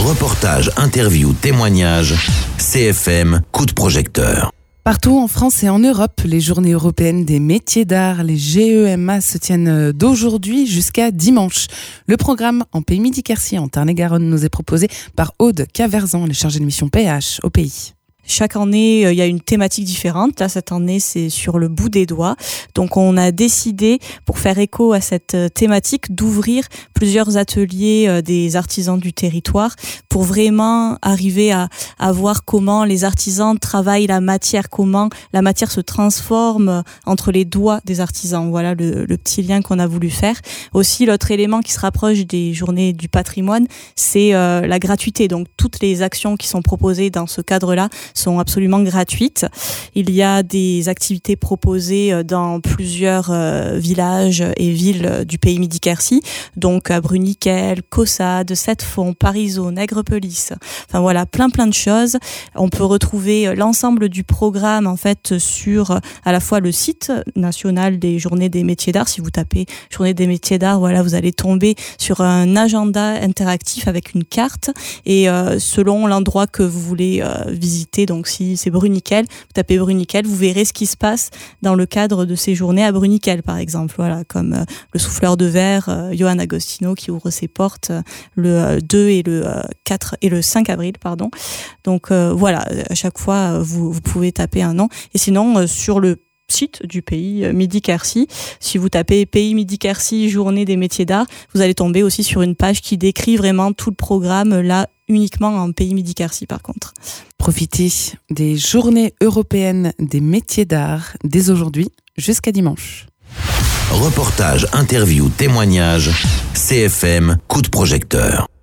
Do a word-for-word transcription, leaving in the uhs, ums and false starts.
Reportage, interview, témoignage, C F M, coup de projecteur. Partout en France et en Europe, les journées européennes des métiers d'art, les G E M A, se tiennent d'aujourd'hui jusqu'à dimanche. Le programme en Pays Midi-Quercy, en Tarn-et-Garonne, nous est proposé par Aude Caverzan, les chargée de mission P H au pays. Chaque année, il y a une thématique différente. Là, cette année, c'est sur le bout des doigts. Donc, on a décidé, pour faire écho à cette thématique, d'ouvrir plusieurs ateliers des artisans du territoire pour vraiment arriver à, à voir comment les artisans travaillent la matière, comment la matière se transforme entre les doigts des artisans. Voilà le, le petit lien qu'on a voulu faire. Aussi, l'autre élément qui se rapproche des journées du patrimoine, c'est euh, la gratuité. Donc, toutes les actions qui sont proposées dans ce cadre-là sont absolument gratuites. Il y a des activités proposées dans plusieurs euh, villages et villes du pays Midi-Quercy, donc à Bruniquel, Caussade, Sept-Fonds, Parisot, Nègrepelisse. Enfin voilà, plein plein de choses. On peut retrouver l'ensemble du programme en fait sur à la fois le site national des Journées des métiers d'art. Si vous tapez Journée des métiers d'art, voilà, vous allez tomber sur un agenda interactif avec une carte et euh, selon l'endroit que vous voulez euh, visiter. Donc si c'est Bruniquel, vous tapez Bruniquel, vous verrez ce qui se passe dans le cadre de ces journées à Bruniquel, par exemple. Voilà, comme euh, le souffleur de verre, euh, Johan Agostino, qui ouvre ses portes euh, le euh, deux et le euh, quatre et le cinq avril, pardon. Donc euh, voilà, à chaque fois euh, vous, vous pouvez taper un nom. Et sinon euh, sur le site du pays Midi-Quercy, si vous tapez Pays Midi-Quercy, Journée des métiers d'art, vous allez tomber aussi sur une page qui décrit vraiment tout le programme, là uniquement en Pays Midi-Quercy par contre. Profitez des Journées européennes des métiers d'art dès aujourd'hui jusqu'à dimanche. Reportage, interview, témoignage, C F M, coup de projecteur.